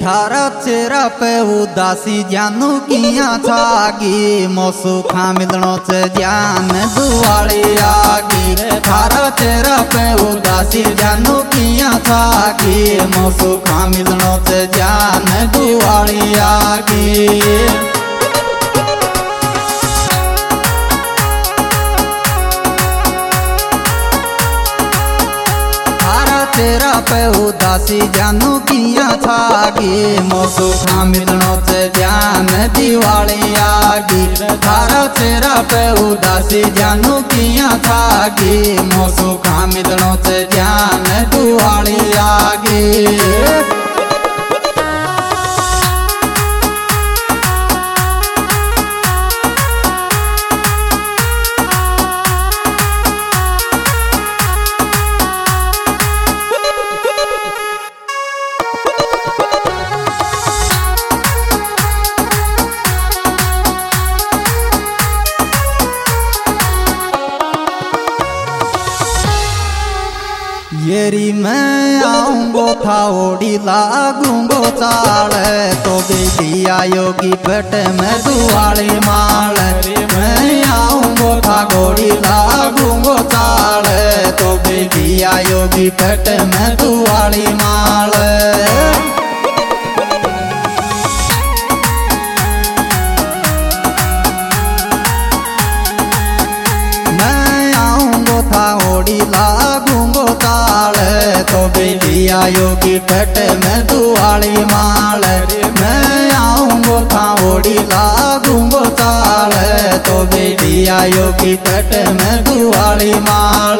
थारा चेहरा पे उदासी जानू किया छागी मौसू खा मिलनो से जान दुआली आगी थारा चेहरा पे उदासी जानू किया छागी मौसू खा मिलनो से जान दुआली आगी तेरा पे उदासी जानू किया छागी मौसू खा मिलनो से जान दिवाली आगी थारा तेरा पे उदासी जानू किया छागी मौसू खा मिलनो से जान दिवाली आगी येरी मैं आऊंगो थाओड़ी लागूंगो चाल तो बेटी आयोगी पेट में दुआली माल मैं आऊंगो थागोड़ी लागूंगो चाल तो बेटी आयोगी पेट में दुआली माल मैं आऊंगो थाओड़ी लागूंगो तो बेटी आयोगी पेट में दुआली माल मैं आऊंगो थाओड़ी लागूंगो ताल तो बेटी आयोगी पेट में दुआली माल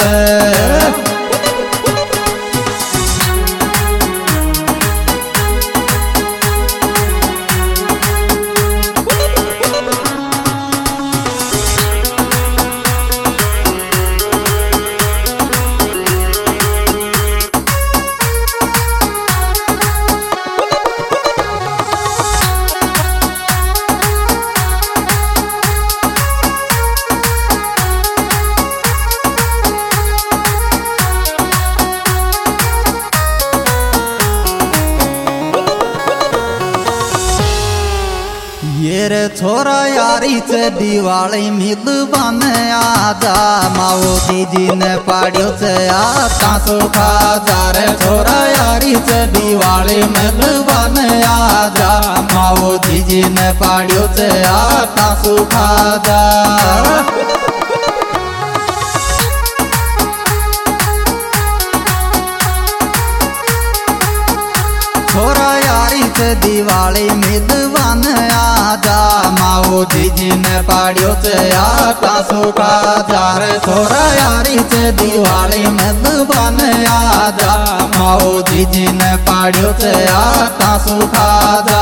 ये रे छोरा यारी से दिवाली मिलवान आजा माओ दीदी ने पाड़ियो से आता सुखा जा रे छोरा यारी से दिवाली मिलवान आजा माओ दीदी ने पाड़ियो से आता सुखा जा छोरा यारी से दिवाली मिलवान आजा माओ दीदी ने पाड़ियो से आता सुखा जा रे छोरा यारी से दिवाली मिलवान आजा माओ दीदी ने पाड़ियो से आता सुखा जा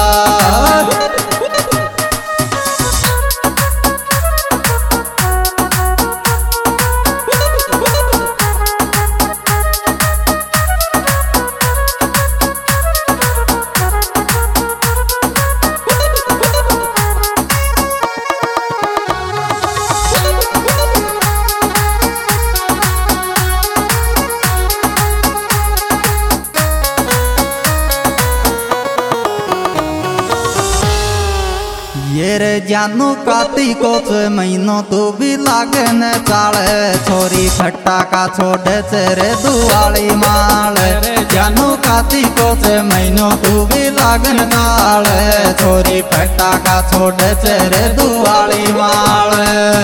ये रे जानू कार्तिको से महीनो तू भी लागन चाले छोरी फट्टा का छोड़े से रे दुआली माल जानू कार्तिको से महीनो तू भी लागन चाले छोरी फट्टा का छोड़े से रे दुआली माल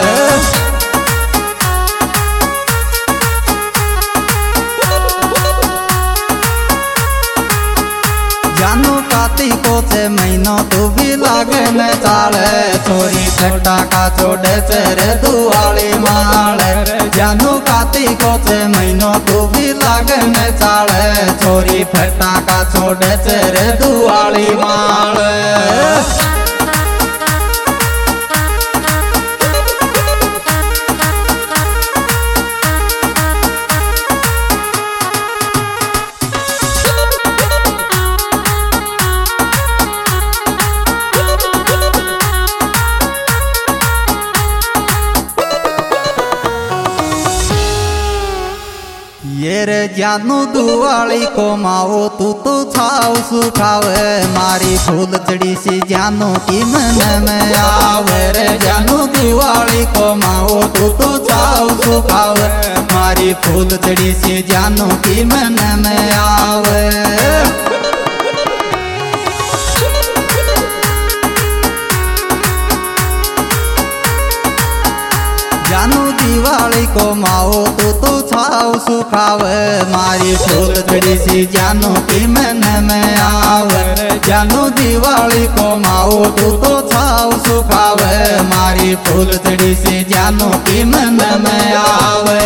जानू कार्तिको से महीनो तू भी लागन चाले छोरी फट्टा का छोड़े से रे दुआली माल जानू कार्तिको से महीनो तू भी लागन चाले छोरी फट्टा का छोड़े से रे दुआली माल ये रे जानू दुआली को माओ तू तो छाव सुखावे मारी फूलचड़ी सी जानू की मन में आवे रे जानू दुआली को माओ तू तो छाव सुखावे मारी फूलचड़ी सी जानू की मन में आवे। जानू दिवाली को माओ तू तो छाव सुखावे मारी फूलचड़ी सी जानू की मन में आवे जानू दिवाली को माओ तू तो छाव सुखावे मारी फूलचड़ी सी जानू की मन में आवे।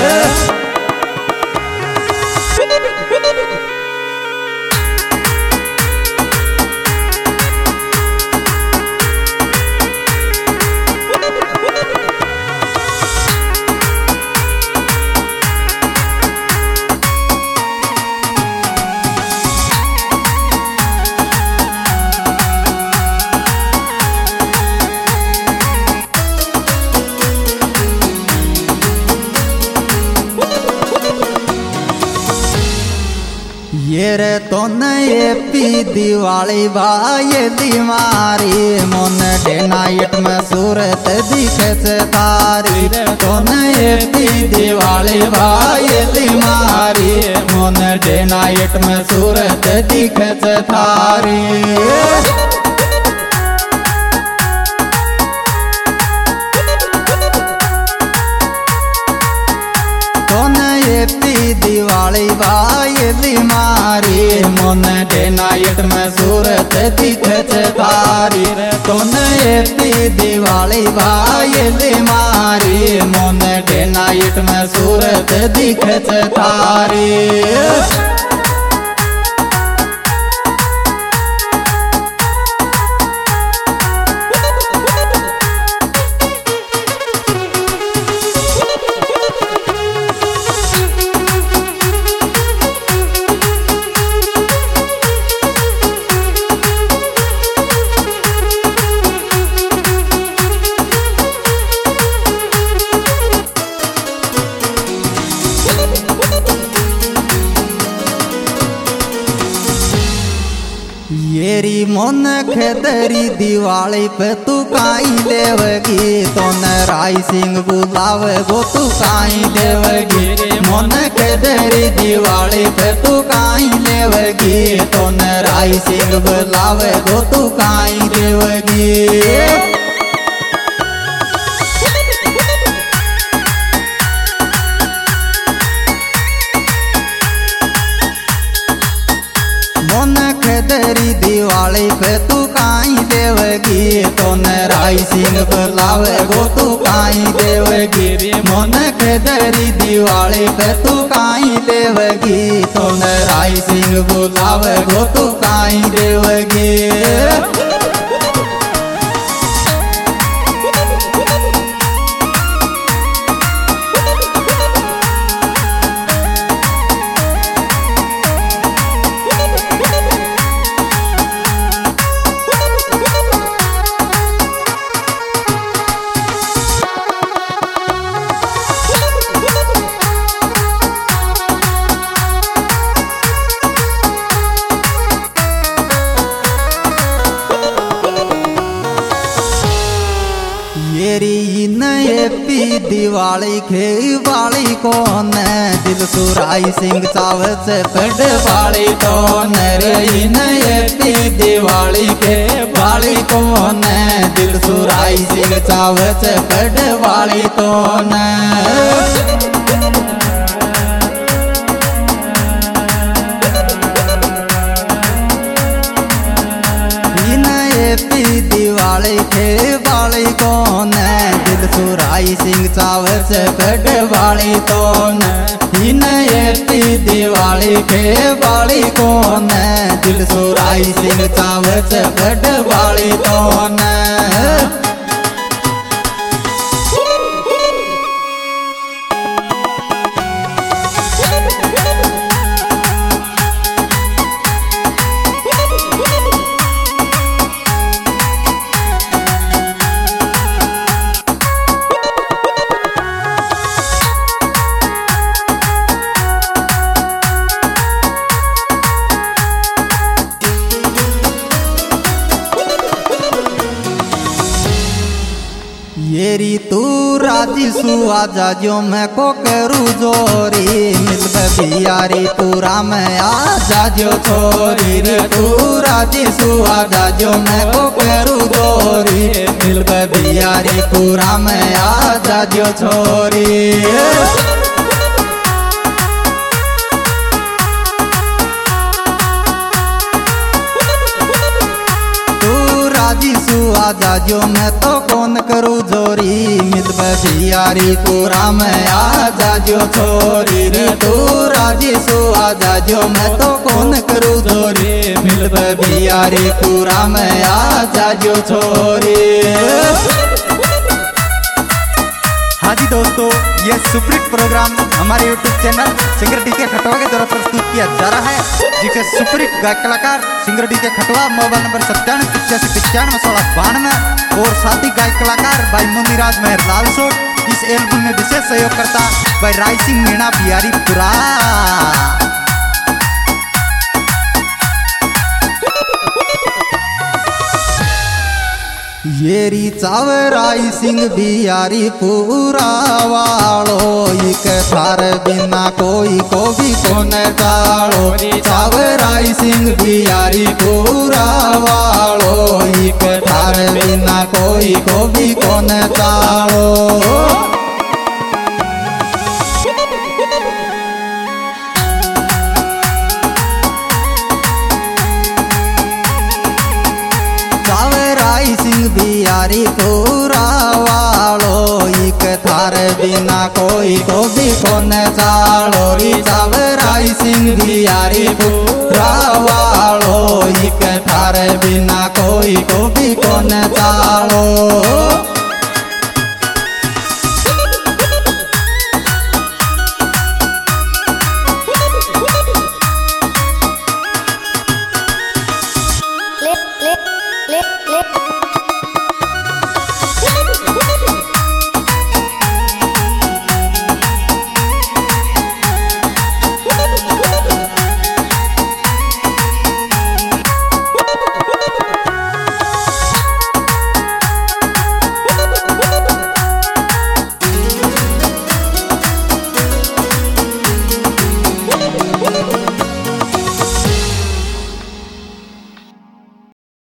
ये रे तो नए पी दिवाली बाये दीवारी मन डे नाइट में सूरत दिखे से तारी तो नए पी दिवाली बाये दीवारी मन डे नाइट में सूरत दिखे से तारी। दिवाली बाये मारी मन डे नाइट में सूरत दिखे तारी तो नए दिवाली बाये मारी मन डे नाइट में सूरत दिखे तारी। येरी मन खेतरी दिवाली पे तू काई देवगी तो राय सिंह बुलावे गो तू काई देवगी मन खेतरी दिवाली पे तू काई देवगी तो राय सिंह बुलावे गो तू काई देवगी। तेरी दिवाली पे तू काई देवगी तो राय सिंह बुलावे गो तू काई देवगी मन के तेरी दिवाली पे तू काई देवगी तो राय सिंह बुलावे गो तू काई देवगी। येरी नए पी दिवाली खे वाली कौन दिल सुराई सिंह चावत पढ़ वाली कौन रे नए पी दिवाली खे वाली कौन दिल सुराई सिंह चावत पढ़ वाली कौन। दिवाली खे वाली कौन दिल सुराई सिंह चावत पढ़ वाली कौन दिवाली खे वाली कौन दिल सुराई सिंह चावत पढ़ वाली कौन। येरी तू राजी सुआ जाजो मैं को करू जोरी मिलबे बियारी पूरा में आ जाजो छोरी रे तू राजी सुआ जाजो मैं को करू जोरी मिलबे बियारी पूरा में आ जाजो छोरी। राजी सुआ जाजो मैं तो कौन करूँ जोरी मिलबे बियारी पूरा में आ जाजो छोरी रे तू राजी सुआ जाजो मैं तो कौन करूँ जोरी मिलबे बियारी पूरा में आ जाजो छोरी। हाँ जी दोस्तों, ये सुपरहिट प्रोग्राम हमारे YouTube channel singer DK Khatwa के द्वारा प्रस्तुत किया जा रहा है, जिसे सुपरहिट गायक कलाकार singer DK Khatwa mobile number 9785951692 और साथी गायक कलाकार भाई मुनिराज मेहर लाल सोट। इस एल्बम में विशेष सहयोग करता भाई रायसिंह मीणा बिहारी पुरा। येरी चावराई सिंह बिहारी पूरा वालो इक थार बिना कोई को भी कोन टालो चावराई सिंह बिहारी पूरा वालो इक थार बिना कोई को भी कोन टालो। सिंह बिहारी पूरा वालो इक थार बिना कोई को भी कोन चालो री चावराई सिंह बिहारी पूरा वालो इक थार बिना कोई को भी कोन चालो। clip